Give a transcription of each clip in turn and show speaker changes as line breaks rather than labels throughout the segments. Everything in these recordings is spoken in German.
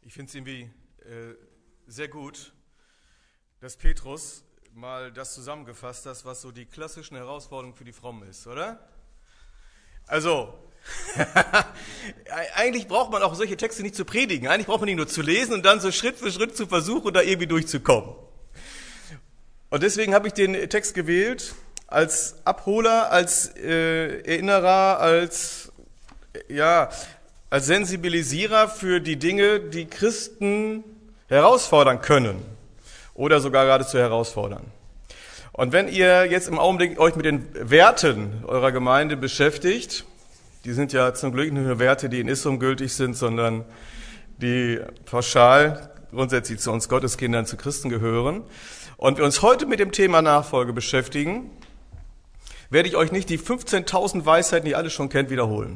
Ich finde es irgendwie sehr gut, dass Petrus mal das zusammengefasst hat, was so die klassischen Herausforderungen für die Frommen ist, oder? Also, eigentlich braucht man auch solche Texte nicht zu predigen. Eigentlich braucht man die nur zu lesen und dann so Schritt für Schritt zu versuchen, da irgendwie durchzukommen. Und deswegen habe ich den Text gewählt als Abholer, als Erinnerer, als Sensibilisierer für die Dinge, die Christen herausfordern können oder sogar geradezu herausfordern. Und wenn ihr jetzt im Augenblick euch mit den Werten eurer Gemeinde beschäftigt, die sind ja zum Glück nicht nur Werte, die in Issum gültig sind, sondern die pauschal grundsätzlich zu uns Gotteskindern, zu Christen gehören, und wir uns heute mit dem Thema Nachfolge beschäftigen, werde ich euch nicht die 15.000 Weisheiten, die ihr alle schon kennt, wiederholen.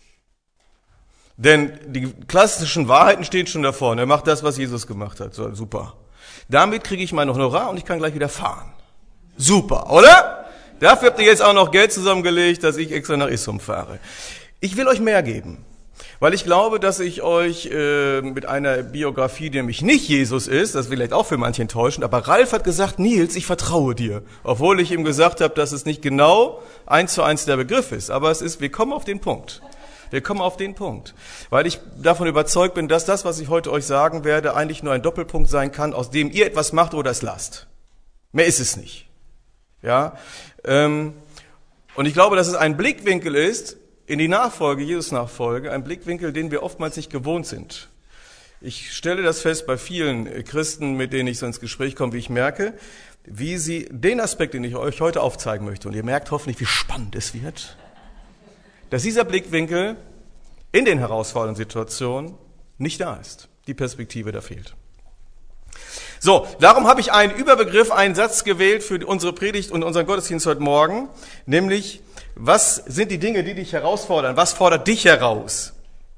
Denn die klassischen Wahrheiten stehen schon davor. Er macht das, was Jesus gemacht hat. So, super. Damit kriege ich mein Honorar und ich kann gleich wieder fahren. Super, oder? Dafür habt ihr jetzt auch noch Geld zusammengelegt, dass ich extra nach Issum fahre. Ich will euch mehr geben, weil ich glaube, dass ich euch mit einer Biografie, die nämlich nicht Jesus ist, das ist vielleicht auch für manche enttäuschend, aber Ralf hat gesagt, Nils, ich vertraue dir. Obwohl ich ihm gesagt habe, dass es nicht genau 1:1 der Begriff ist. Aber es ist, wir kommen auf den Punkt. Wir kommen auf den Punkt, weil ich davon überzeugt bin, dass das, was ich heute euch sagen werde, eigentlich nur ein Doppelpunkt sein kann, aus dem ihr etwas macht oder es lasst. Mehr ist es nicht. Ja, und ich glaube, dass es ein Blickwinkel ist in die Nachfolge, Jesus-Nachfolge, ein Blickwinkel, den wir oftmals nicht gewohnt sind. Ich stelle das fest bei vielen Christen, mit denen ich so ins Gespräch komme, wie ich merke, wie sie den Aspekt, den ich euch heute aufzeigen möchte, und ihr merkt hoffentlich, wie spannend es wird, dass dieser Blickwinkel in den herausfordernden Situationen nicht da ist. Die Perspektive da fehlt. So, darum habe ich einen Überbegriff, einen Satz gewählt für unsere Predigt und unseren Gottesdienst heute Morgen, nämlich, was sind die Dinge, die dich herausfordern? Was fordert dich heraus?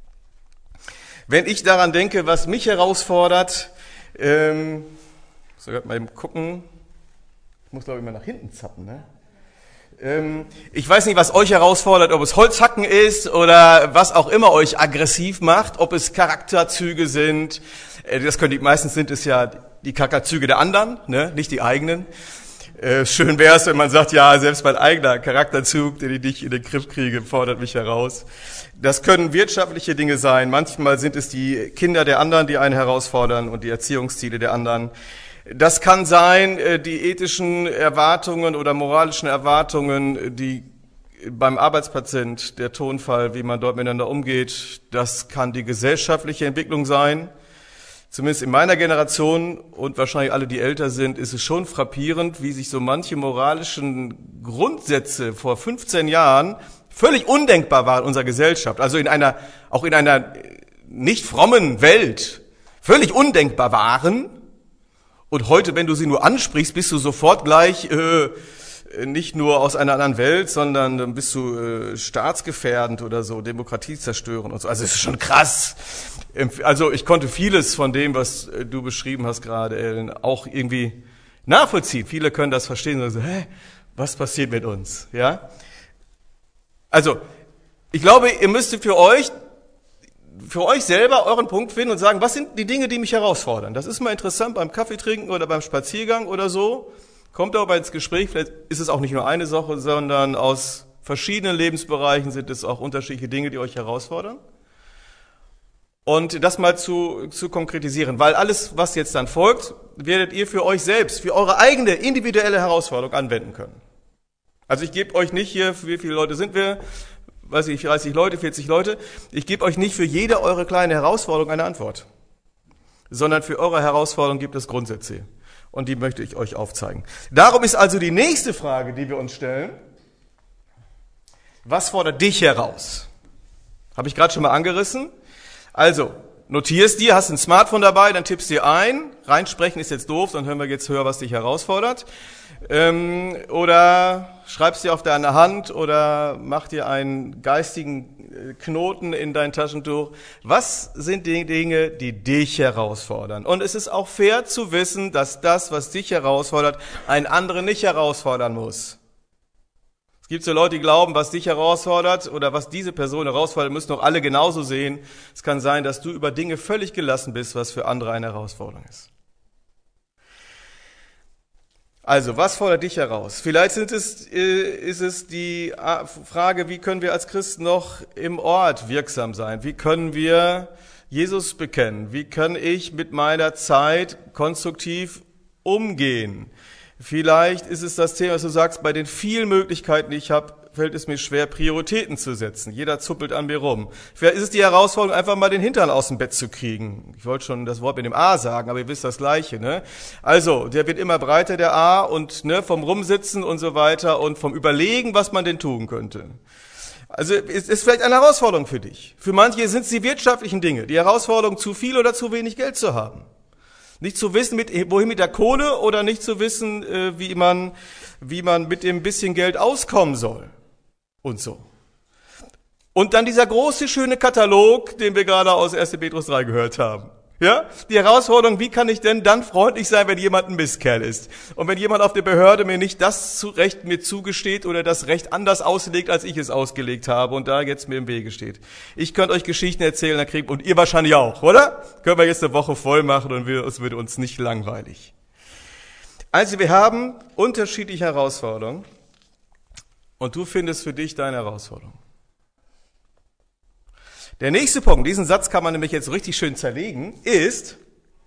Wenn ich daran denke, was mich herausfordert, sogar mal eben gucken, ich muss glaube ich mal nach hinten zappen, ne? Ich weiß nicht, was euch herausfordert, ob es Holzhacken ist oder was auch immer euch aggressiv macht, ob es Charakterzüge sind. Meistens sind es ja die Charakterzüge der anderen, ne, nicht die eigenen. Schön wäre es, wenn man sagt, ja, selbst mein eigener Charakterzug, den ich nicht in den Griff kriege, fordert mich heraus. Das können wirtschaftliche Dinge sein. Manchmal sind es die Kinder der anderen, die einen herausfordern, und die Erziehungsziele der anderen. Das kann sein, die ethischen Erwartungen oder moralischen Erwartungen, die beim Arbeitspatient, der Tonfall, wie man dort miteinander umgeht. Das kann die gesellschaftliche Entwicklung sein. Zumindest in meiner Generation und wahrscheinlich alle, die älter sind, ist es schon frappierend, wie sich so manche moralischen Grundsätze vor 15 Jahren völlig undenkbar waren in unserer Gesellschaft. Also auch in einer nicht frommen Welt völlig undenkbar waren. Und heute, wenn du sie nur ansprichst, bist du sofort gleich nicht nur aus einer anderen Welt, sondern dann bist du staatsgefährdend oder so, Demokratie zerstören und so. Also es ist schon krass. Also ich konnte vieles von dem, was du beschrieben hast gerade, Ellen, auch irgendwie nachvollziehen. Viele können das verstehen und sagen, was passiert mit uns? Ja? Also ich glaube, ihr müsstet für euch selber euren Punkt finden und sagen, was sind die Dinge, die mich herausfordern? Das ist mal interessant beim Kaffee trinken oder beim Spaziergang oder so. Kommt aber ins Gespräch, vielleicht ist es auch nicht nur eine Sache, sondern aus verschiedenen Lebensbereichen sind es auch unterschiedliche Dinge, die euch herausfordern. Und das mal zu konkretisieren, weil alles, was jetzt dann folgt, werdet ihr für euch selbst, für eure eigene individuelle Herausforderung anwenden können. Also ich gebe euch nicht hier, wie viele Leute sind wir? Weiß ich, 30 Leute, 40 Leute. Ich gebe euch nicht für jede eure kleine Herausforderung eine Antwort, sondern für eure Herausforderung gibt es Grundsätze. Und die möchte ich euch aufzeigen. Darum ist also die nächste Frage, die wir uns stellen: Was fordert dich heraus? Habe ich gerade schon mal angerissen. Also, notierst dir, hast ein Smartphone dabei, dann tippst dir ein. Reinsprechen ist jetzt doof, dann hören wir jetzt höher, was dich herausfordert. Oder schreibst dir auf deine Hand oder mach dir einen geistigen Knoten in dein Taschentuch. Was sind die Dinge, die dich herausfordern? Und es ist auch fair zu wissen, dass das, was dich herausfordert, einen anderen nicht herausfordern muss. Es gibt so Leute, die glauben, was dich herausfordert oder was diese Person herausfordert, müssen doch alle genauso sehen. Es kann sein, dass du über Dinge völlig gelassen bist, was für andere eine Herausforderung ist. Also, was fordert dich heraus? Vielleicht ist es die Frage, wie können wir als Christen noch im Ort wirksam sein? Wie können wir Jesus bekennen? Wie kann ich mit meiner Zeit konstruktiv umgehen? Vielleicht ist es das Thema, was du sagst, bei den vielen Möglichkeiten, die ich habe, fällt es mir schwer, Prioritäten zu setzen. Jeder zuppelt an mir rum. Vielleicht ist es die Herausforderung, einfach mal den Hintern aus dem Bett zu kriegen. Ich wollte schon das Wort mit dem A sagen, aber ihr wisst das Gleiche, ne? Also, der wird immer breiter, der A, und ne, vom Rumsitzen und so weiter und vom Überlegen, was man denn tun könnte. Also, es ist vielleicht eine Herausforderung für dich. Für manche sind es die wirtschaftlichen Dinge, die Herausforderung, zu viel oder zu wenig Geld zu haben. Nicht zu wissen, wohin mit der Kohle, oder nicht zu wissen, wie man mit dem bisschen Geld auskommen soll. Und so. Und dann dieser große, schöne Katalog, den wir gerade aus 1. Petrus 3 gehört haben. Ja? Die Herausforderung, wie kann ich denn dann freundlich sein, wenn jemand ein Mistkerl ist? Und wenn jemand auf der Behörde mir nicht das Recht mir zugesteht oder das Recht anders auslegt, als ich es ausgelegt habe und da jetzt mir im Wege steht. Ich könnte euch Geschichten erzählen, und ihr wahrscheinlich auch, oder? Können wir jetzt eine Woche voll machen und es wird uns nicht langweilig. Also wir haben unterschiedliche Herausforderungen und du findest für dich deine Herausforderung. Der nächste Punkt, diesen Satz kann man nämlich jetzt richtig schön zerlegen, ist,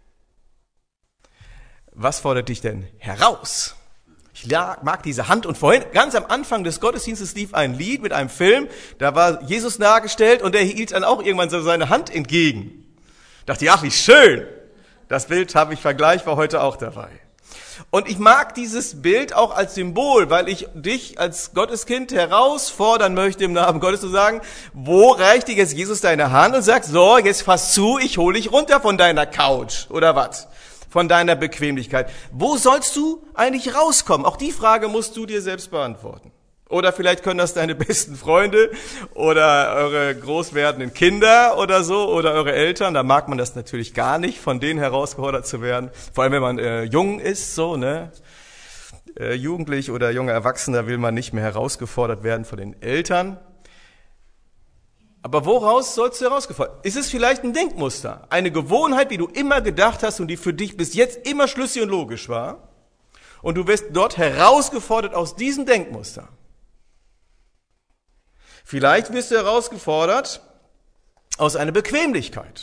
was fordert dich denn heraus? Ich mag diese Hand, und vorhin, ganz am Anfang des Gottesdienstes lief ein Lied mit einem Film, da war Jesus dargestellt und er hielt dann auch irgendwann so seine Hand entgegen. Dachte ich, ach wie schön, das Bild habe ich vergleichbar heute auch dabei. Und ich mag dieses Bild auch als Symbol, weil ich dich als Gotteskind herausfordern möchte, im Namen Gottes zu sagen, wo reicht dir jetzt Jesus deine Hand und sagt, so, jetzt fass zu, ich hole dich runter von deiner Couch, oder was? Von deiner Bequemlichkeit. Wo sollst du eigentlich rauskommen? Auch die Frage musst du dir selbst beantworten. Oder vielleicht können das deine besten Freunde oder eure groß werdenden Kinder oder so oder eure Eltern. Da mag man das natürlich gar nicht, von denen herausgefordert zu werden. Vor allem, wenn man jung ist, so, ne? Jugendlich oder junger Erwachsener will man nicht mehr herausgefordert werden von den Eltern. Aber woraus sollst du herausgefordert? Ist es vielleicht ein Denkmuster? Eine Gewohnheit, wie du immer gedacht hast und die für dich bis jetzt immer schlüssig und logisch war? Und du wirst dort herausgefordert aus diesem Denkmuster. Vielleicht wirst du herausgefordert aus einer Bequemlichkeit.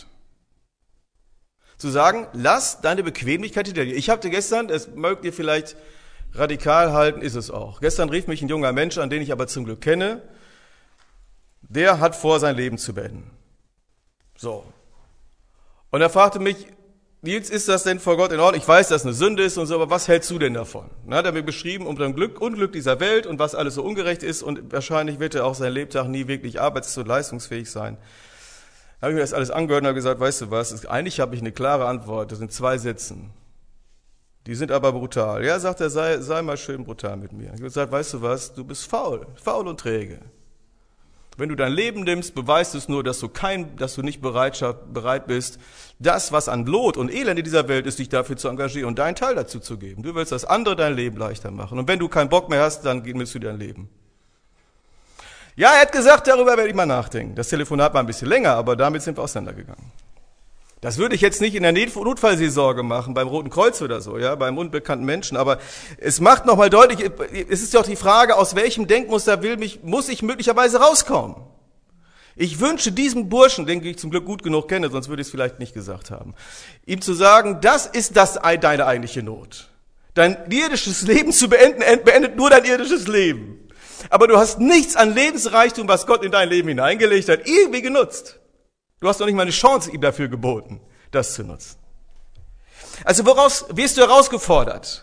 Zu sagen, lass deine Bequemlichkeit hinter dir. Ich habe dir gestern, das mögt ihr vielleicht radikal halten, ist es auch. Gestern rief mich ein junger Mensch an, den ich aber zum Glück kenne. Der hat vor, sein Leben zu beenden. So. Und er fragte mich, Nils, ist das denn vor Gott in Ordnung? Ich weiß, dass es eine Sünde ist und so, aber was hältst du denn davon? Dann hat er mir beschrieben, um das Unglück dieser Welt und was alles so ungerecht ist, und wahrscheinlich wird er auch sein Lebtag nie wirklich arbeits- und leistungsfähig sein. Dann habe ich mir das alles angehört und habe gesagt, weißt du was, eigentlich habe ich eine klare Antwort, das sind 2 Sätzen. Die sind aber brutal. Ja, sagt er, sei mal schön brutal mit mir. Ich habe gesagt, weißt du was, du bist faul und träge. Wenn du dein Leben nimmst, beweist es nur, dass du nicht bereit bist, das, was an Not und Elend in dieser Welt ist, dich dafür zu engagieren und deinen Teil dazu zu geben. Du willst, dass andere dein Leben leichter machen. Und wenn du keinen Bock mehr hast, dann nimmst du dein Leben. Ja, er hat gesagt, darüber werde ich mal nachdenken. Das Telefonat war ein bisschen länger, aber damit sind wir auseinandergegangen. Das würde ich jetzt nicht in der Notfallseelsorge machen, beim Roten Kreuz oder so, ja, beim unbekannten Menschen, aber es macht nochmal deutlich, es ist doch die Frage, aus welchem Denkmuster muss ich möglicherweise rauskommen? Ich wünsche diesem Burschen, den ich zum Glück gut genug kenne, sonst würde ich es vielleicht nicht gesagt haben, ihm zu sagen, das ist deine eigentliche Not. Dein irdisches Leben zu beenden, beendet nur dein irdisches Leben. Aber du hast nichts an Lebensreichtum, was Gott in dein Leben hineingelegt hat, irgendwie genutzt. Du hast doch nicht mal eine Chance ihm dafür geboten, das zu nutzen. Also woraus wirst du herausgefordert?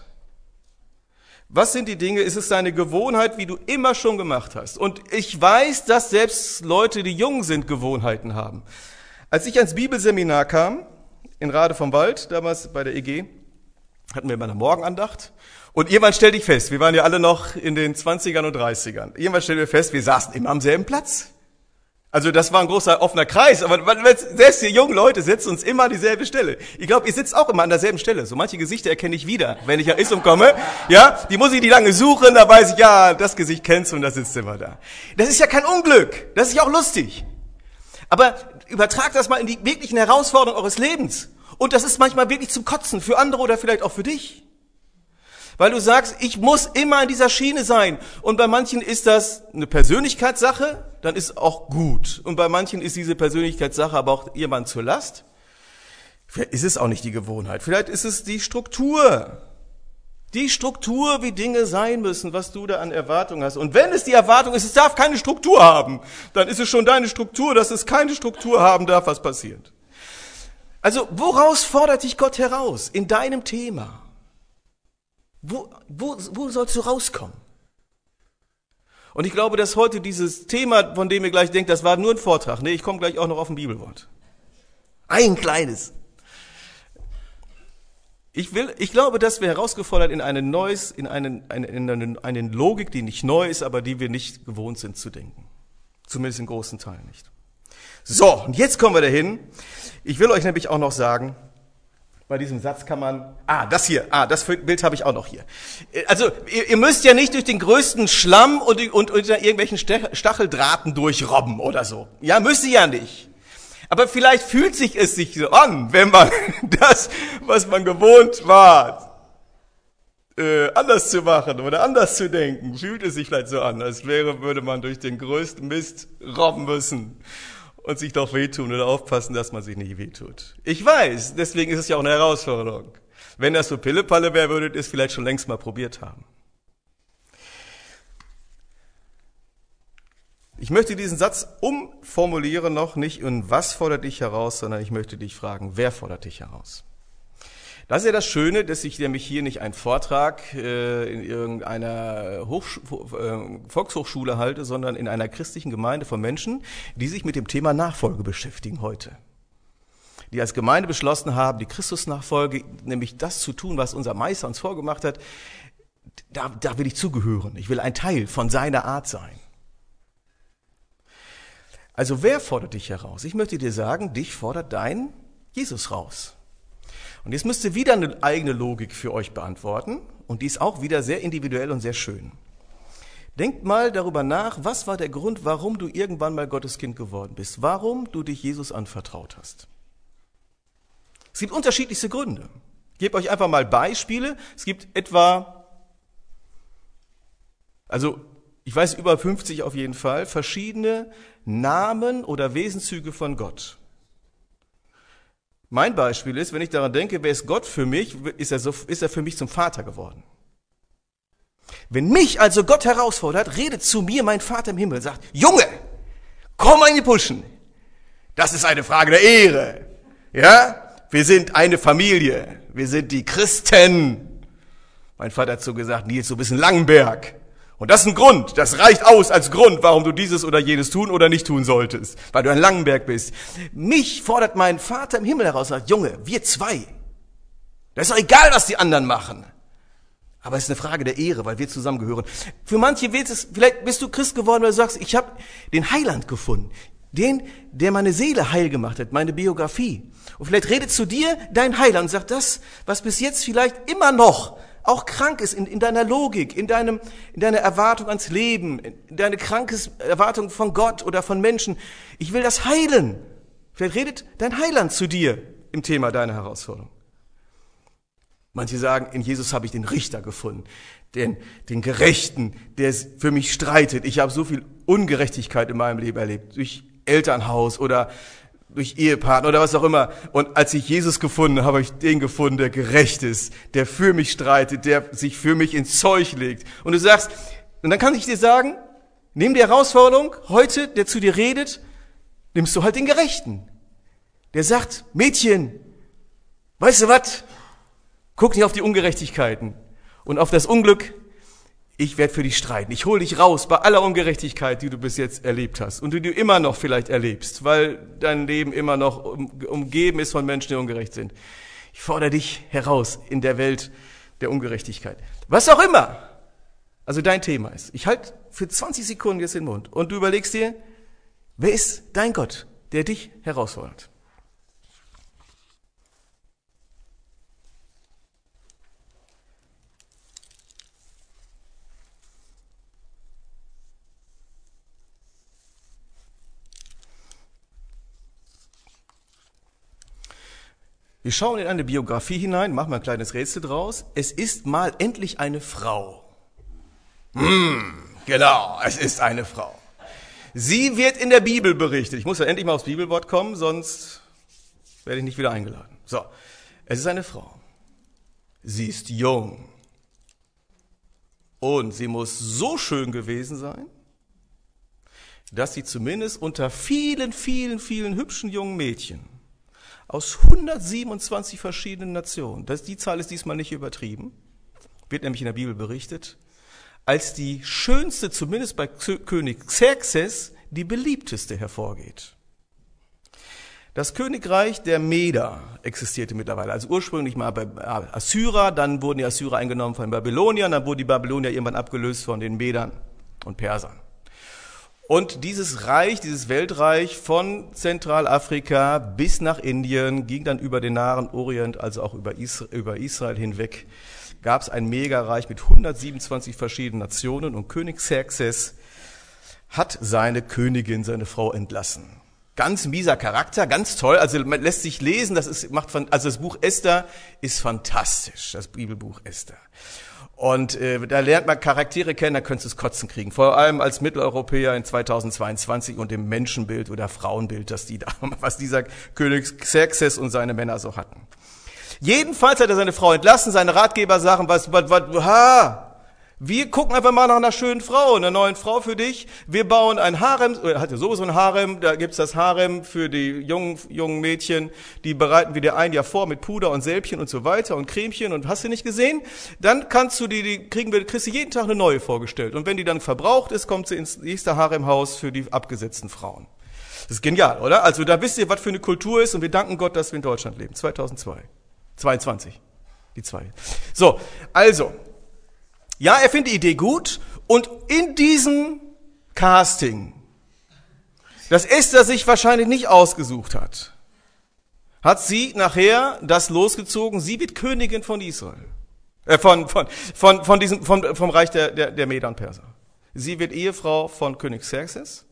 Was sind die Dinge? Ist es deine Gewohnheit, wie du immer schon gemacht hast? Und ich weiß, dass selbst Leute, die jung sind, Gewohnheiten haben. Als ich ans Bibelseminar kam, in Rade vom Wald, damals bei der EG, hatten wir mal eine Morgenandacht. Und irgendwann stellte ich fest, wir waren ja alle noch in den 20ern und 30ern, irgendwann stellten wir fest, wir saßen immer am selben Platz. Also das war ein großer offener Kreis, aber selbst die jungen Leute setzen uns immer an dieselbe Stelle. Ich glaube, ihr sitzt auch immer an derselben Stelle. So manche Gesichter erkenne ich wieder, wenn ich nach Isum komme. Ja, die muss ich nicht lange suchen, da weiß ich, ja, das Gesicht kennst du und da sitzt immer da. Das ist ja kein Unglück, das ist ja auch lustig. Aber übertragt das mal in die wirklichen Herausforderungen eures Lebens. Und das ist manchmal wirklich zum Kotzen für andere oder vielleicht auch für dich. Weil du sagst, ich muss immer in dieser Schiene sein. Und bei manchen ist das eine Persönlichkeitssache, dann ist auch gut. Und bei manchen ist diese Persönlichkeitssache aber auch jemand zur Last. Vielleicht ist es auch nicht die Gewohnheit. Vielleicht ist es die Struktur. Die Struktur, wie Dinge sein müssen, was du da an Erwartungen hast. Und wenn es die Erwartung ist, es darf keine Struktur haben, dann ist es schon deine Struktur, dass es keine Struktur haben darf, was passiert. Also, woraus fordert dich Gott heraus? In deinem Thema. Wo sollst du rauskommen? Und ich glaube, dass heute dieses Thema, von dem ihr gleich denkt, das war nur ein Vortrag. Nee, ich komme gleich auch noch auf ein Bibelwort. Ein kleines. Ich glaube, dass wir herausgefordert in eine Logik, die nicht neu ist, aber die wir nicht gewohnt sind zu denken. Zumindest in großen Teilen nicht. So, und jetzt kommen wir dahin. Ich will euch nämlich auch noch sagen, bei diesem Satz kann man, das Bild habe ich auch noch hier. Also, ihr müsst ja nicht durch den größten Schlamm und unter irgendwelchen Stacheldrahten durchrobben oder so. Ja, müsst ihr ja nicht. Aber vielleicht fühlt es sich so an, wenn man das, was man gewohnt war, anders zu machen oder anders zu denken, fühlt es sich vielleicht so an, als würde man durch den größten Mist robben müssen. Und sich doch wehtun oder aufpassen, dass man sich nicht wehtut. Ich weiß, deswegen ist es ja auch eine Herausforderung. Wenn das so Pillepalle wäre, würdet ihr es vielleicht schon längst mal probiert haben. Ich möchte diesen Satz umformulieren noch nicht in was fordert dich heraus, sondern ich möchte dich fragen, wer fordert dich heraus? Das ist ja das Schöne, dass ich nämlich hier nicht einen Vortrag in irgendeiner Volkshochschule halte, sondern in einer christlichen Gemeinde von Menschen, die sich mit dem Thema Nachfolge beschäftigen heute. Die als Gemeinde beschlossen haben, die Christusnachfolge, nämlich das zu tun, was unser Meister uns vorgemacht hat, da will ich zugehören. Ich will ein Teil von seiner Art sein. Also wer fordert dich heraus? Ich möchte dir sagen, dich fordert dein Jesus raus. Und jetzt müsst ihr wieder eine eigene Logik für euch beantworten. Und die ist auch wieder sehr individuell und sehr schön. Denkt mal darüber nach, was war der Grund, warum du irgendwann mal Gottes Kind geworden bist? Warum du dich Jesus anvertraut hast? Es gibt unterschiedlichste Gründe. Ich gebe euch einfach mal Beispiele. Es gibt ich weiß über 50 auf jeden Fall, verschiedene Namen oder Wesenszüge von Gott. Mein Beispiel ist, wenn ich daran denke, wer ist Gott für mich, ist er für mich zum Vater geworden. Wenn mich also Gott herausfordert, redet zu mir mein Vater im Himmel, sagt, Junge, komm in die Puschen. Das ist eine Frage der Ehre. Ja, wir sind eine Familie. Wir sind die Christen. Mein Vater hat so gesagt, Nils, du bist ein Langenberg. Und das ist ein Grund, das reicht aus als Grund, warum du dieses oder jenes tun oder nicht tun solltest, weil du ein Langenberg bist. Mich fordert mein Vater im Himmel heraus und sagt, Junge, wir zwei. Das ist doch egal, was die anderen machen. Aber es ist eine Frage der Ehre, weil wir zusammengehören. Für manche vielleicht bist du Christ geworden, weil du sagst, ich habe den Heiland gefunden. Den, der meine Seele heil gemacht hat, meine Biografie. Und vielleicht redet zu dir dein Heiland und sagt, das, was bis jetzt vielleicht immer noch auch krank ist in deiner Logik, in deiner Erwartung ans Leben, in deine kranke Erwartung von Gott oder von Menschen. Ich will das heilen. Vielleicht redet dein Heiland zu dir im Thema deiner Herausforderung. Manche sagen, in Jesus habe ich den Richter gefunden, den Gerechten, der für mich streitet. Ich habe so viel Ungerechtigkeit in meinem Leben erlebt, durch Elternhaus oder durch Ehepartner oder was auch immer. Und als ich Jesus gefunden habe, habe ich den gefunden, der gerecht ist, der für mich streitet, der sich für mich ins Zeug legt. Und du sagst, und dann kann ich dir sagen, nimm die Herausforderung, heute, der zu dir redet, nimmst du halt den Gerechten. Der sagt, Mädchen, weißt du was? Guck nicht auf die Ungerechtigkeiten und auf das Unglück. Ich werde für dich streiten. Ich hole dich raus bei aller Ungerechtigkeit, die du bis jetzt erlebt hast und die du immer noch vielleicht erlebst, weil dein Leben immer noch umgeben ist von Menschen, die ungerecht sind. Ich fordere dich heraus in der Welt der Ungerechtigkeit. Was auch immer also dein Thema ist. Ich halte für 20 Sekunden jetzt den Mund und du überlegst dir, Wer ist dein Gott, der dich herausfordert? Wir schauen in eine Biografie hinein, machen mal ein kleines Rätsel draus. Es ist mal endlich eine Frau. Genau, es ist eine Frau. Sie wird in der Bibel berichtet. Ich muss ja endlich mal aufs Bibelwort kommen, sonst werde ich nicht wieder eingeladen. So, es ist eine Frau. Sie ist jung. Und sie muss so schön gewesen sein, dass sie zumindest unter vielen, vielen, vielen hübschen jungen Mädchen aus 127 verschiedenen Nationen, die Zahl ist diesmal nicht übertrieben, wird nämlich in der Bibel berichtet, als die schönste, zumindest bei König Xerxes, die beliebteste hervorgeht. Das Königreich der Meder existierte mittlerweile, also ursprünglich mal bei Assyrer, dann wurden die Assyrer eingenommen von den Babyloniern, dann wurden die Babylonier irgendwann abgelöst von den Medern und Persern. Und dieses Reich, dieses Weltreich von Zentralafrika bis nach Indien, ging dann über den Nahen Orient, also auch über Israel hinweg, gab es ein Megareich mit 127 verschiedenen Nationen und König Xerxes hat seine Königin, seine Frau entlassen. Ganz mieser Charakter, ganz toll, also man lässt sich lesen, also das Buch Esther ist fantastisch, das Bibelbuch Esther. Und da lernt man Charaktere kennen, da könntest du es kotzen kriegen. Vor allem als Mitteleuropäer in 2022 und dem Menschenbild oder Frauenbild, was dieser König Xerxes und seine Männer so hatten. Jedenfalls hat er seine Frau entlassen, seine Ratgeber sagen, wir gucken einfach mal nach einer schönen Frau, einer neuen Frau für dich. Wir bauen ein Harem, er hatte sowieso ein Harem, da gibt's das Harem für die jungen Mädchen, die bereiten wir dir ein Jahr vor mit Puder und Sälbchen und so weiter und Cremchen und hast du nicht gesehen? Dann kannst du kriegst du jeden Tag eine neue vorgestellt. Und wenn die dann verbraucht ist, kommt sie ins nächste Haremhaus für die abgesetzten Frauen. Das ist genial, oder? Also da wisst ihr, was für eine Kultur ist und wir danken Gott, dass wir in Deutschland leben. 2022. Die zwei. So, also. Ja, er findet die Idee gut und in diesem Casting, das Esther sich wahrscheinlich nicht ausgesucht hat, hat sie nachher das losgezogen, sie wird Königin von Israel, vom Reich der Meder und Perser. Sie wird Ehefrau von König Xerxes.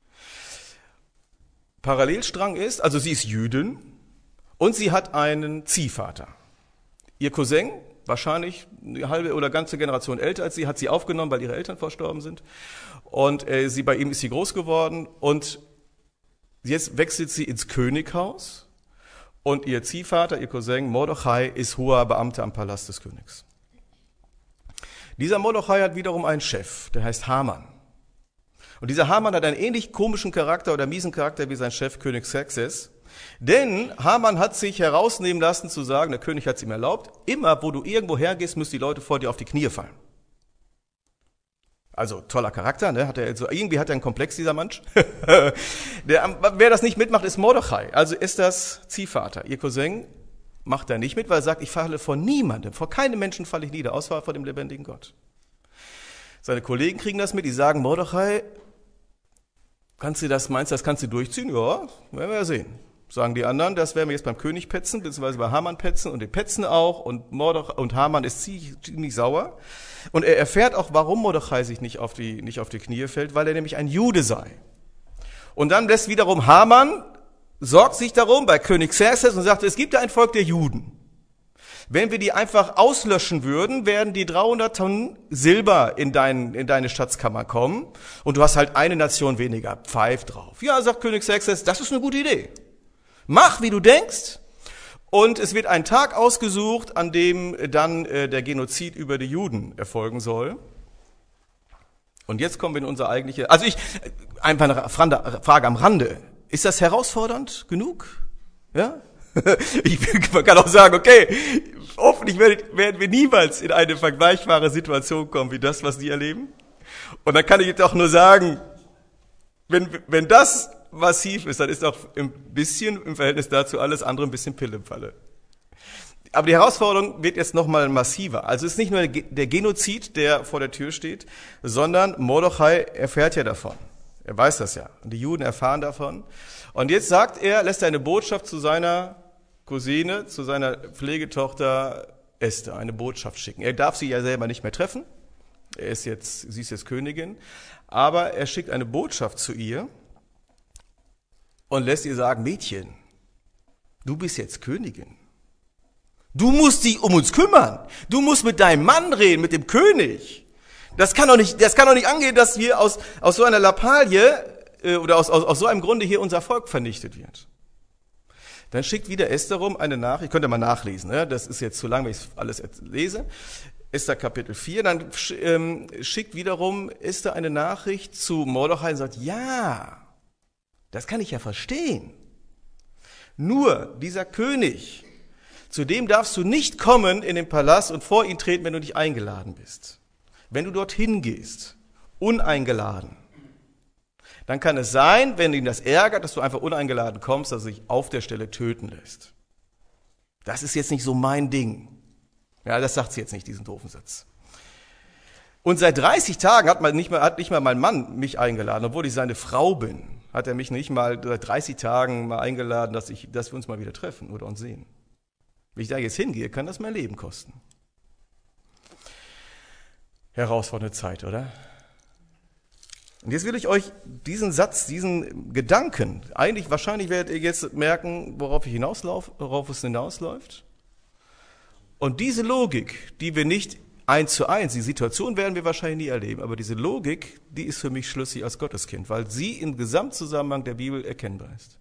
Parallelstrang ist, also sie ist Jüdin und sie hat einen Ziehvater. Ihr Cousin, wahrscheinlich eine halbe oder ganze Generation älter als sie, hat sie aufgenommen, weil ihre Eltern verstorben sind. Und bei ihm ist sie groß geworden. Und jetzt wechselt sie ins Könighaus. Und ihr Ziehvater, ihr Cousin Mordechai, ist hoher Beamter am Palast des Königs. Dieser Mordechai hat wiederum einen Chef, der heißt Haman. Und dieser Haman hat einen ähnlich komischen Charakter oder miesen Charakter wie sein Chef König Xerxes. Denn Haman hat sich herausnehmen lassen zu sagen, der König hat es ihm erlaubt, immer wo du irgendwo hergehst, müssen die Leute vor dir auf die Knie fallen. Also toller Charakter, ne? Irgendwie hat er einen Komplex, dieser Mensch. Wer das nicht mitmacht, ist Mordechai, also Esthers Ziehvater. Ihr Cousin macht da nicht mit, weil er sagt, ich falle vor niemandem, vor keinem Menschen falle ich nieder, außer vor dem lebendigen Gott. Seine Kollegen kriegen das mit, die sagen, Mordechai, meinst du, das kannst du durchziehen? Ja, werden wir ja sehen. Sagen die anderen, das werden wir jetzt beim König petzen, beziehungsweise bei Haman petzen und die petzen auch und Haman ist ziemlich sauer. Und er erfährt auch, warum Mordechai sich nicht auf die Knie fällt, weil er nämlich ein Jude sei. Und dann lässt wiederum Haman, sorgt sich darum bei König Xerxes und sagt, es gibt ja ein Volk der Juden. Wenn wir die einfach auslöschen würden, werden die 300 Tonnen Silber in deine Schatzkammer kommen und du hast halt eine Nation weniger, pfeif drauf. Ja, sagt König Xerxes, das ist eine gute Idee. Mach, wie du denkst. Und es wird ein Tag ausgesucht, an dem dann der Genozid über die Juden erfolgen soll. Und jetzt kommen wir in unser eigentliche, einfach eine Frage am Rande. Ist das herausfordernd genug? Ja? Man kann auch sagen, okay, hoffentlich werden wir niemals in eine vergleichbare Situation kommen wie das, was die erleben. Und dann kann ich jetzt auch nur sagen, wenn das massiv ist, dann ist auch ein bisschen im Verhältnis dazu alles andere ein bisschen Pille im Falle. Aber die Herausforderung wird jetzt nochmal massiver. Also es ist nicht nur der Genozid, der vor der Tür steht, sondern Mordechai erfährt ja davon. Er weiß das ja. Und die Juden erfahren davon. Und jetzt lässt er eine Botschaft zu seiner Cousine, zu seiner Pflegetochter Esther, eine Botschaft schicken. Er darf sie ja selber nicht mehr treffen. Sie ist jetzt Königin. Aber er schickt eine Botschaft zu ihr und lässt ihr sagen, Mädchen, du bist jetzt Königin. Du musst dich um uns kümmern. Du musst mit deinem Mann reden, mit dem König. Das kann doch nicht angehen, dass hier aus so einer Lappalie oder aus so einem Grunde hier unser Volk vernichtet wird. Dann schickt wieder Esther rum eine Nachricht, könnt ihr mal nachlesen, ne? Das ist jetzt zu lang, wenn ich alles lese. Esther Kapitel 4, dann schickt wiederum Esther eine Nachricht zu Mordechai und sagt, ja, das kann ich ja verstehen. Nur dieser König, zu dem darfst du nicht kommen in den Palast und vor ihn treten, wenn du nicht eingeladen bist. Wenn du dorthin gehst, uneingeladen, dann kann es sein, wenn ihn das ärgert, dass du einfach uneingeladen kommst, dass er sich auf der Stelle töten lässt. Das ist jetzt nicht so mein Ding. Ja, das sagt sie jetzt nicht, diesen doofen Satz. Und seit 30 Tagen hat nicht mal mein Mann mich eingeladen, obwohl ich seine Frau bin. Hat er mich nicht mal seit 30 Tagen mal eingeladen, dass wir uns mal wieder treffen oder uns sehen. Wenn ich da jetzt hingehe, kann das mein Leben kosten. Herausfordernde Zeit, oder? Und jetzt will ich euch diesen Satz, diesen Gedanken, wahrscheinlich werdet ihr jetzt merken, worauf es hinausläuft. Und diese Logik, die wir nicht 1:1, die Situation werden wir wahrscheinlich nie erleben, aber diese Logik, die ist für mich schlüssig als Gotteskind, weil sie im Gesamtzusammenhang der Bibel erkennbar ist.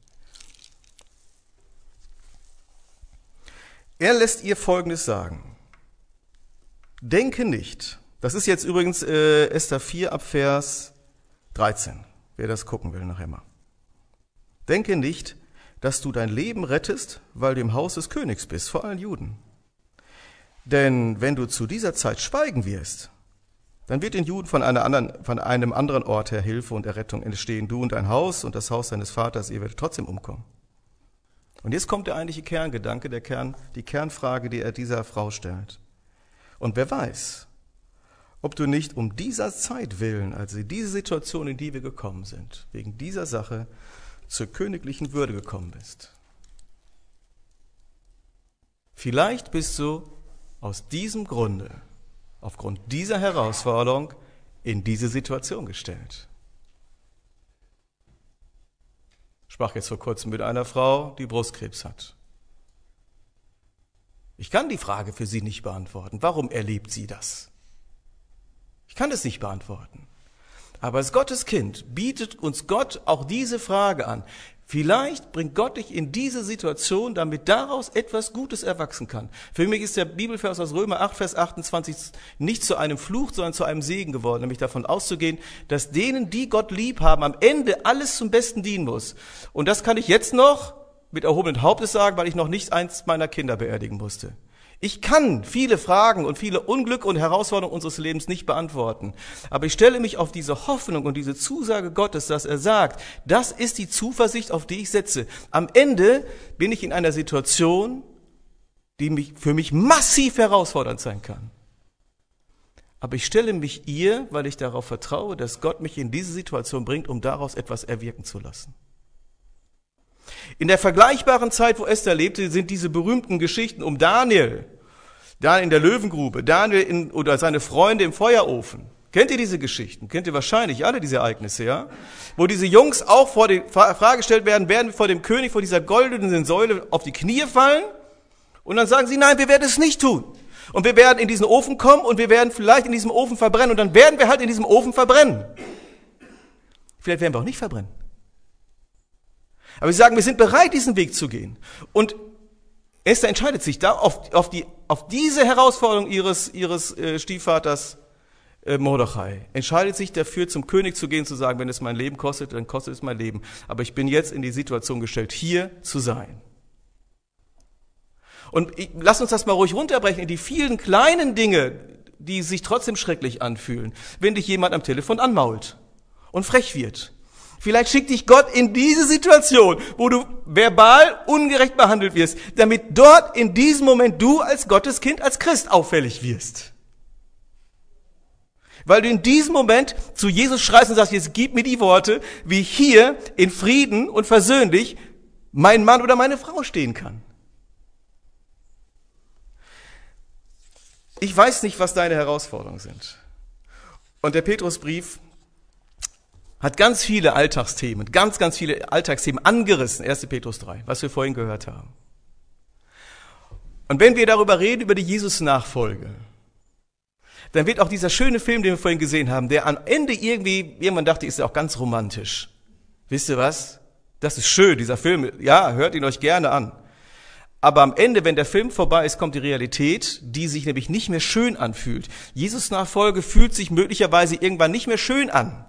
Er lässt ihr Folgendes sagen. Denke nicht, das ist jetzt übrigens Esther 4 ab Vers 13, wer das gucken will nachher mal. Denke nicht, dass du dein Leben rettest, weil du im Haus des Königs bist, vor allen Juden. Denn wenn du zu dieser Zeit schweigen wirst, dann wird den Juden von einem anderen Ort her Hilfe und Errettung entstehen. Du und dein Haus und das Haus deines Vaters, ihr werdet trotzdem umkommen. Und jetzt kommt der eigentliche Kerngedanke, die Kernfrage, die er dieser Frau stellt. Und wer weiß, ob du nicht um dieser Zeit willen, also diese Situation, in die wir gekommen sind, wegen dieser Sache zur königlichen Würde gekommen bist. Vielleicht bist du aus diesem Grunde, aufgrund dieser Herausforderung, in diese Situation gestellt. Ich sprach jetzt vor kurzem mit einer Frau, die Brustkrebs hat. Ich kann die Frage für sie nicht beantworten. Warum erlebt sie das? Ich kann es nicht beantworten. Aber als Gottes Kind bietet uns Gott auch diese Frage an. Vielleicht bringt Gott dich in diese Situation, damit daraus etwas Gutes erwachsen kann. Für mich ist der Bibelvers aus Römer 8, Vers 28 nicht zu einem Fluch, sondern zu einem Segen geworden. Nämlich davon auszugehen, dass denen, die Gott lieb haben, am Ende alles zum Besten dienen muss. Und das kann ich jetzt noch mit erhobenen Hauptes sagen, weil ich noch nicht eins meiner Kinder beerdigen musste. Ich kann viele Fragen und viele Unglück und Herausforderungen unseres Lebens nicht beantworten. Aber ich stelle mich auf diese Hoffnung und diese Zusage Gottes, dass er sagt, das ist die Zuversicht, auf die ich setze. Am Ende bin ich in einer Situation, die für mich massiv herausfordernd sein kann. Aber ich stelle mich ihr, weil ich darauf vertraue, dass Gott mich in diese Situation bringt, um daraus etwas erwirken zu lassen. In der vergleichbaren Zeit, wo Esther lebte, sind diese berühmten Geschichten um Daniel in der Löwengrube, Daniel oder seine Freunde im Feuerofen. Kennt ihr diese Geschichten? Kennt ihr wahrscheinlich alle diese Ereignisse, ja? Wo diese Jungs auch vor die Frage gestellt werden wir vor dem König, vor dieser goldenen Säule auf die Knie fallen? Und dann sagen sie, nein, wir werden es nicht tun. Und wir werden in diesen Ofen kommen und wir werden vielleicht in diesem Ofen verbrennen und dann werden wir halt in diesem Ofen verbrennen. Vielleicht werden wir auch nicht verbrennen. Aber sie sagen, wir sind bereit, diesen Weg zu gehen. Und Esther entscheidet sich da auf diese Herausforderung ihres Stiefvaters Mordechai. Entscheidet sich dafür, zum König zu gehen, zu sagen, wenn es mein Leben kostet, dann kostet es mein Leben. Aber ich bin jetzt in die Situation gestellt, hier zu sein. Und lass uns das mal ruhig runterbrechen in die vielen kleinen Dinge, die sich trotzdem schrecklich anfühlen. Wenn dich jemand am Telefon anmault und frech wird. Vielleicht schickt dich Gott in diese Situation, wo du verbal ungerecht behandelt wirst, damit dort in diesem Moment du als Gotteskind, als Christ auffällig wirst. Weil du in diesem Moment zu Jesus schreist und sagst, jetzt gib mir die Worte, wie ich hier in Frieden und versöhnlich mein Mann oder meine Frau stehen kann. Ich weiß nicht, was deine Herausforderungen sind. Und der Petrusbrief hat ganz viele Alltagsthemen, ganz viele Alltagsthemen angerissen, 1. Petrus 3, was wir vorhin gehört haben. Und wenn wir darüber reden, über die Jesus-Nachfolge, dann wird auch dieser schöne Film, den wir vorhin gesehen haben, der am Ende irgendwann dachte, ist ja auch ganz romantisch. Wisst ihr was? Das ist schön, dieser Film. Ja, hört ihn euch gerne an. Aber am Ende, wenn der Film vorbei ist, kommt die Realität, die sich nämlich nicht mehr schön anfühlt. Jesus-Nachfolge fühlt sich möglicherweise irgendwann nicht mehr schön an.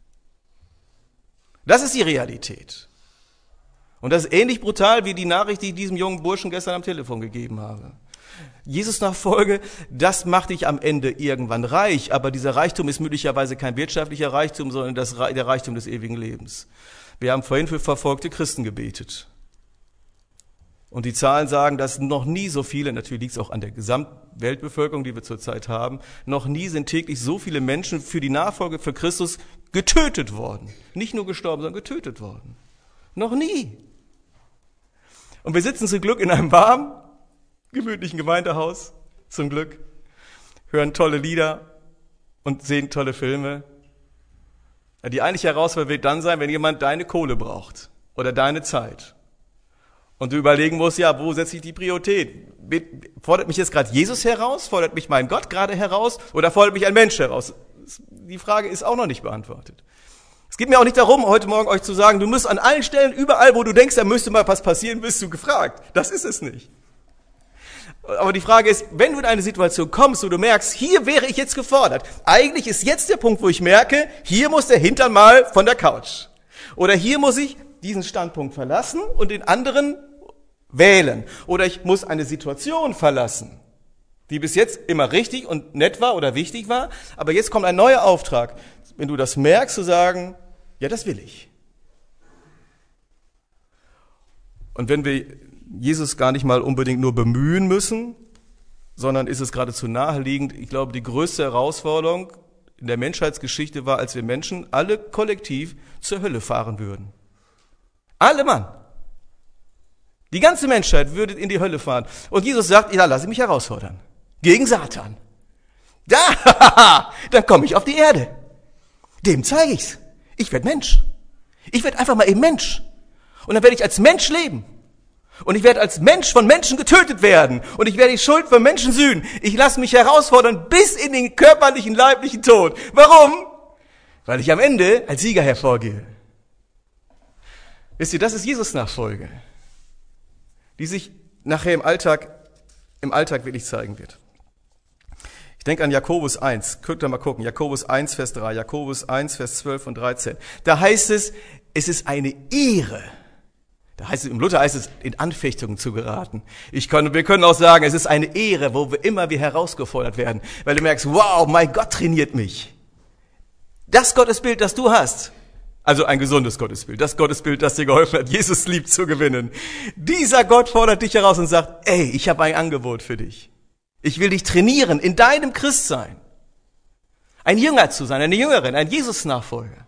Das ist die Realität. Und das ist ähnlich brutal wie die Nachricht, die ich diesem jungen Burschen gestern am Telefon gegeben habe. Jesus-Nachfolge, das macht dich am Ende irgendwann reich, aber dieser Reichtum ist möglicherweise kein wirtschaftlicher Reichtum, sondern der Reichtum des ewigen Lebens. Wir haben vorhin für verfolgte Christen gebetet. Und die Zahlen sagen, dass noch nie so viele, natürlich liegt es auch an der Gesamtweltbevölkerung, die wir zurzeit haben, noch nie sind täglich so viele Menschen für die Nachfolge für Christus getötet worden. Nicht nur gestorben, sondern getötet worden. Noch nie. Und wir sitzen zum Glück in einem warmen, gemütlichen Gemeindehaus, zum Glück, hören tolle Lieder und sehen tolle Filme. Die eigentliche Herausforderung wird dann sein, wenn jemand deine Kohle braucht oder deine Zeit. Und du überlegen musst, ja, wo setze ich die Priorität? Fordert mich jetzt gerade Jesus heraus? Fordert mich mein Gott gerade heraus? Oder fordert mich ein Mensch heraus? Die Frage ist auch noch nicht beantwortet. Es geht mir auch nicht darum, heute Morgen euch zu sagen, du musst an allen Stellen, überall, wo du denkst, da müsste mal was passieren, bist du gefragt. Das ist es nicht. Aber die Frage ist, wenn du in eine Situation kommst, wo du merkst, hier wäre ich jetzt gefordert. Eigentlich ist jetzt der Punkt, wo ich merke, hier muss der Hintern mal von der Couch. Oder hier muss ich diesen Standpunkt verlassen und den anderen wählen. Oder ich muss eine Situation verlassen, die bis jetzt immer richtig und nett war oder wichtig war, aber jetzt kommt ein neuer Auftrag. Wenn du das merkst, zu sagen, ja, das will ich. Und wenn wir Jesus gar nicht mal unbedingt nur bemühen müssen, sondern ist es geradezu naheliegend, ich glaube, die größte Herausforderung in der Menschheitsgeschichte war, als wir Menschen alle kollektiv zur Hölle fahren würden. Alle Mann. Die ganze Menschheit würde in die Hölle fahren. Und Jesus sagt, ja, lass mich herausfordern. Gegen Satan. Da, dann komme ich auf die Erde. Dem zeige ich's. Ich werde Mensch. Ich werde einfach mal eben Mensch. Und dann werde ich als Mensch leben. Und ich werde als Mensch von Menschen getötet werden. Und ich werde die Schuld von Menschen sühnen. Ich lasse mich herausfordern bis in den körperlichen, leiblichen Tod. Warum? Weil ich am Ende als Sieger hervorgehe. Wisst ihr, das ist Jesus-Nachfolge, die sich nachher im Alltag wirklich zeigen wird. Ich denke an Jakobus 1. Könnt ihr mal gucken. Jakobus 1, Vers 3. Jakobus 1, Vers 12 und 13. Da heißt es ist eine Ehre. Im Luther heißt es, in Anfechtungen zu geraten. Wir können auch sagen, es ist eine Ehre, wo wir immer wieder herausgefordert werden. Weil du merkst, wow, mein Gott trainiert mich. Das Gottesbild, das du hast. Also ein gesundes Gottesbild. Das Gottesbild, das dir geholfen hat, Jesus lieb zu gewinnen. Dieser Gott fordert dich heraus und sagt, ey, ich habe ein Angebot für dich. Ich will dich trainieren in deinem Christsein. Ein Jünger zu sein, eine Jüngerin, ein Jesus-Nachfolger.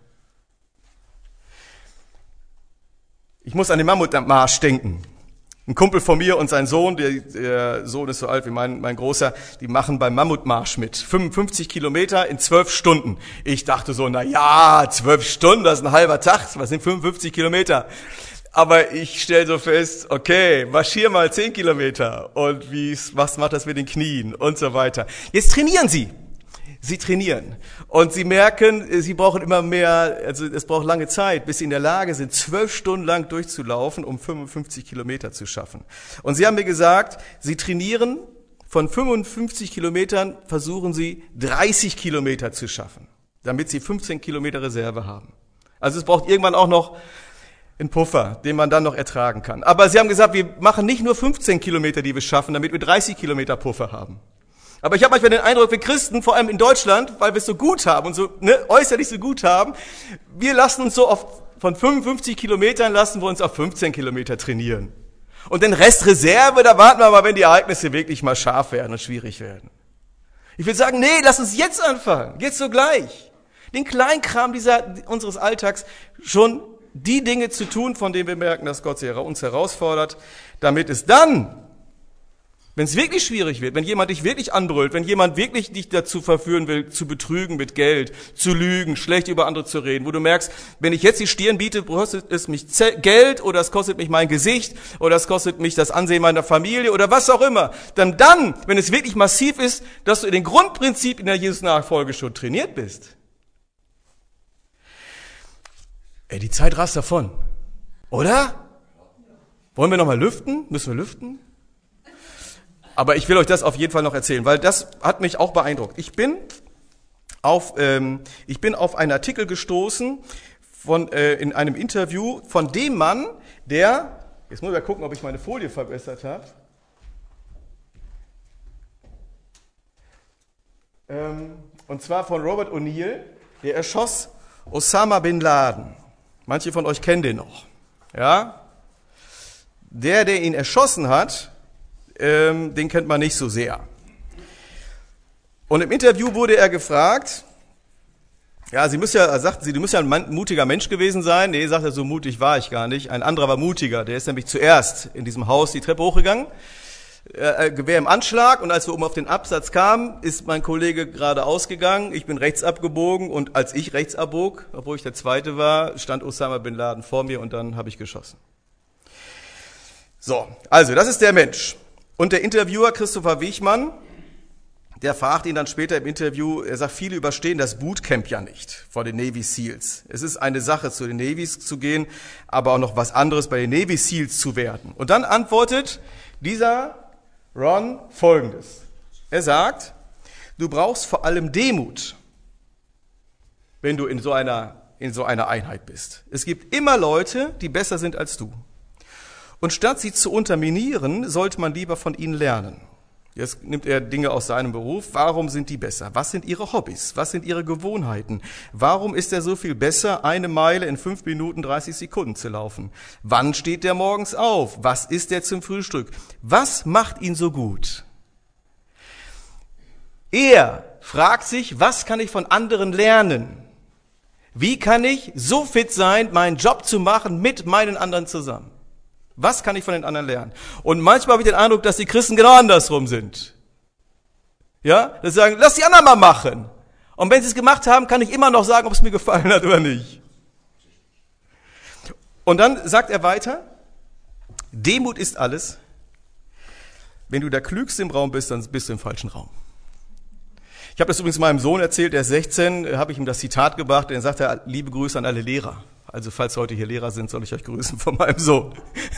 Ich muss an den Mammutmarsch denken. Ein Kumpel von mir und sein Sohn, der Sohn ist so alt wie mein Großer, die machen beim Mammutmarsch mit. 55 Kilometer in 12 Stunden. Ich dachte so, 12 Stunden, das ist ein halber Tag, was sind 55 Kilometer? Aber ich stelle so fest, okay, marschier mal 10 Kilometer und was macht das mit den Knien und so weiter. Jetzt trainieren sie. Sie trainieren und sie merken, sie brauchen immer mehr, also es braucht lange Zeit, bis sie in der Lage sind, 12 Stunden lang durchzulaufen, um 55 Kilometer zu schaffen. Und sie haben mir gesagt, sie trainieren, von 55 Kilometern versuchen sie 30 Kilometer zu schaffen, damit sie 15 Kilometer Reserve haben. Also es braucht irgendwann auch noch einen Puffer, den man dann noch ertragen kann. Aber sie haben gesagt, wir machen nicht nur 15 Kilometer, die wir schaffen, damit wir 30 Kilometer Puffer haben. Aber ich habe manchmal den Eindruck, wir Christen, vor allem in Deutschland, weil wir es so gut haben und so äußerlich so gut haben, wir lassen uns so oft von 55 Kilometern lassen wir uns auf 15 Kilometer trainieren. Und den Rest Reserve, da warten wir mal, wenn die Ereignisse wirklich mal scharf werden und schwierig werden. Ich will sagen, nee, lass uns jetzt anfangen, jetzt sogleich. Den Kleinkram unseres Alltags, schon die Dinge zu tun, von denen wir merken, dass Gott uns herausfordert, damit es dann, wenn es wirklich schwierig wird, wenn jemand dich wirklich anbrüllt, wenn jemand wirklich dich dazu verführen will, zu betrügen mit Geld, zu lügen, schlecht über andere zu reden, wo du merkst, wenn ich jetzt die Stirn biete, kostet es mich Geld oder es kostet mich mein Gesicht oder es kostet mich das Ansehen meiner Familie oder was auch immer, dann, wenn es wirklich massiv ist, dass du in den Grundprinzipien der Jesus-Nachfolge schon trainiert bist. Die Zeit rast davon, oder? Wollen wir nochmal lüften? Müssen wir lüften? Aber ich will euch das auf jeden Fall noch erzählen, weil das hat mich auch beeindruckt. Ich bin auf einen Artikel gestoßen in einem Interview von dem Mann, jetzt muss ich mal gucken, ob ich meine Folie verbessert habe. Und zwar von Robert O'Neill, der erschoss Osama bin Laden. Manche von euch kennen den noch. Ja? Der ihn erschossen hat, den kennt man nicht so sehr. Und im Interview wurde er gefragt, ja, du müssen ja ein mutiger Mensch gewesen sein. Nee, sagt er, so mutig war ich gar nicht. Ein anderer war mutiger, der ist nämlich zuerst in diesem Haus die Treppe hochgegangen, Gewehr im Anschlag, und als wir oben auf den Absatz kamen, ist mein Kollege geradeaus gegangen, ich bin rechts abgebogen, und als ich rechts abbog, obwohl ich der Zweite war, stand Osama bin Laden vor mir und dann habe ich geschossen. So, also das ist der Mensch. Und der Interviewer Christopher Wichmann, der fragt ihn dann später im Interview, er sagt, viele überstehen das Bootcamp ja nicht vor den Navy Seals. Es ist eine Sache, zu den Navys zu gehen, aber auch noch was anderes, bei den Navy Seals zu werden. Und dann antwortet dieser Ron Folgendes. Er sagt, du brauchst vor allem Demut, wenn du in so einer Einheit bist. Es gibt immer Leute, die besser sind als du. Und statt sie zu unterminieren, sollte man lieber von ihnen lernen. Jetzt nimmt er Dinge aus seinem Beruf. Warum sind die besser? Was sind ihre Hobbys? Was sind ihre Gewohnheiten? Warum ist er so viel besser, 1 Meile in 5 Minuten 30 Sekunden zu laufen? Wann steht er morgens auf? Was isst er zum Frühstück? Was macht ihn so gut? Er fragt sich, was kann ich von anderen lernen? Wie kann ich so fit sein, meinen Job zu machen mit meinen anderen zusammen? Was kann ich von den anderen lernen? Und manchmal habe ich den Eindruck, dass die Christen genau andersrum sind. Ja, dass sie sagen, lass die anderen mal machen. Und wenn sie es gemacht haben, kann ich immer noch sagen, ob es mir gefallen hat oder nicht. Und dann sagt er weiter, Demut ist alles. Wenn du der Klügste im Raum bist, dann bist du im falschen Raum. Ich habe das übrigens meinem Sohn erzählt, der ist 16, habe ich ihm das Zitat gebracht, dann sagt er, liebe Grüße an alle Lehrer. Also falls heute hier Lehrer sind, soll ich euch grüßen von meinem Sohn.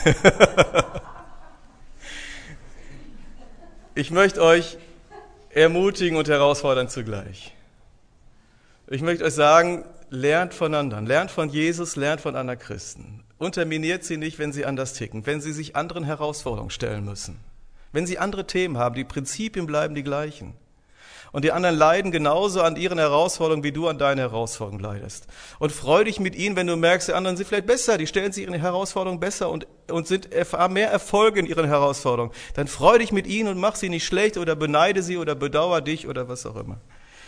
Ich möchte euch ermutigen und herausfordern zugleich. Ich möchte euch sagen, lernt von anderen, lernt von Jesus, lernt von anderen Christen. Unterminiert sie nicht, wenn sie anders ticken, wenn sie sich anderen Herausforderungen stellen müssen. Wenn sie andere Themen haben, die Prinzipien bleiben die gleichen. Und die anderen leiden genauso an ihren Herausforderungen, wie du an deinen Herausforderungen leidest. Und freu dich mit ihnen, wenn du merkst, die anderen sind vielleicht besser, die stellen sich ihren Herausforderungen besser und haben mehr Erfolge in ihren Herausforderungen. Dann freu dich mit ihnen und mach sie nicht schlecht oder beneide sie oder bedauere dich oder was auch immer.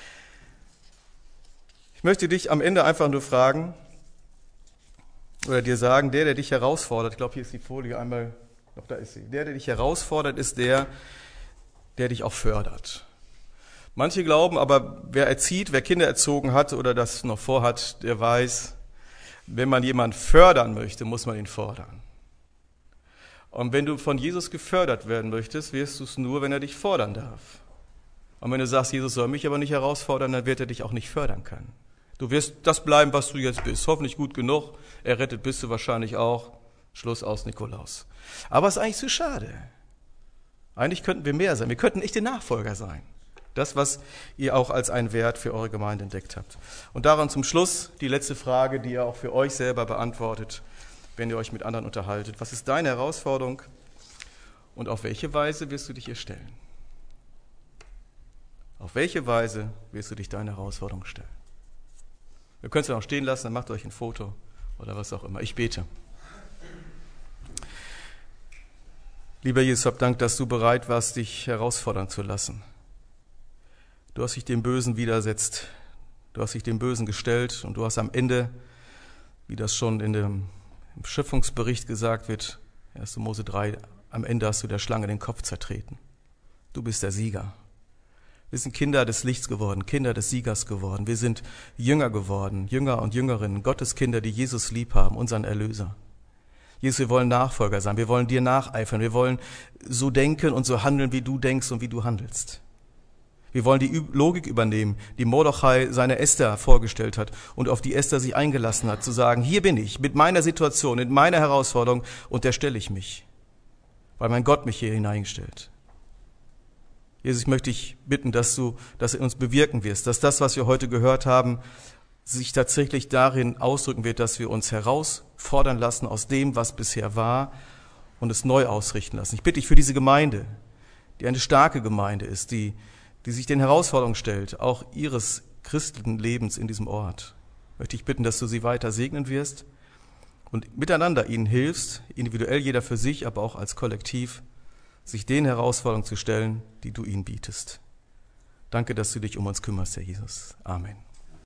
Ich möchte dich am Ende einfach nur fragen oder dir sagen, der dich herausfordert, ich glaube, hier ist die Folie einmal, doch da ist sie, der dich herausfordert, ist der dich auch fördert. Manche glauben aber, wer erzieht, wer Kinder erzogen hat oder das noch vorhat, der weiß, wenn man jemanden fördern möchte, muss man ihn fordern. Und wenn du von Jesus gefördert werden möchtest, wirst du es nur, wenn er dich fordern darf. Und wenn du sagst, Jesus soll mich aber nicht herausfordern, dann wird er dich auch nicht fördern können. Du wirst das bleiben, was du jetzt bist. Hoffentlich gut genug. Errettet bist du wahrscheinlich auch. Schluss aus, Nikolaus. Aber es ist eigentlich zu schade. Eigentlich könnten wir mehr sein. Wir könnten echte Nachfolger sein. Das, was ihr auch als einen Wert für eure Gemeinde entdeckt habt. Und daran zum Schluss die letzte Frage, die ihr auch für euch selber beantwortet, wenn ihr euch mit anderen unterhaltet. Was ist deine Herausforderung und auf welche Weise wirst du dich ihr stellen? Auf welche Weise wirst du dich deine Herausforderung stellen? Ihr könnt es ja noch stehen lassen, dann macht euch ein Foto oder was auch immer. Ich bete. Lieber Jesus, hab Dank, dass du bereit warst, dich herausfordern zu lassen. Du hast dich dem Bösen widersetzt. Du hast dich dem Bösen gestellt und du hast am Ende, wie das schon im Schöpfungsbericht gesagt wird, 1. Mose 3, am Ende hast du der Schlange den Kopf zertreten. Du bist der Sieger. Wir sind Kinder des Lichts geworden, Kinder des Siegers geworden. Wir sind Jünger geworden, Jünger und Jüngerinnen, Gottes Kinder, die Jesus lieb haben, unseren Erlöser. Jesus, wir wollen Nachfolger sein, wir wollen dir nacheifern, wir wollen so denken und so handeln, wie du denkst und wie du handelst. Wir wollen die Logik übernehmen, die Mordechai seine Esther vorgestellt hat und auf die Esther sich eingelassen hat, zu sagen, hier bin ich mit meiner Situation, mit meiner Herausforderung und der stelle ich mich, weil mein Gott mich hier hineinstellt. Jesus, ich möchte dich bitten, dass du das in uns bewirken wirst, dass das, was wir heute gehört haben, sich tatsächlich darin ausdrücken wird, dass wir uns herausfordern lassen aus dem, was bisher war und es neu ausrichten lassen. Ich bitte dich für diese Gemeinde, die eine starke Gemeinde ist, die sich den Herausforderungen stellt, auch ihres christlichen Lebens in diesem Ort. Möchte ich bitten, dass du sie weiter segnen wirst und miteinander ihnen hilfst, individuell jeder für sich, aber auch als Kollektiv, sich den Herausforderungen zu stellen, die du ihnen bietest. Danke, dass du dich um uns kümmerst, Herr Jesus. Amen.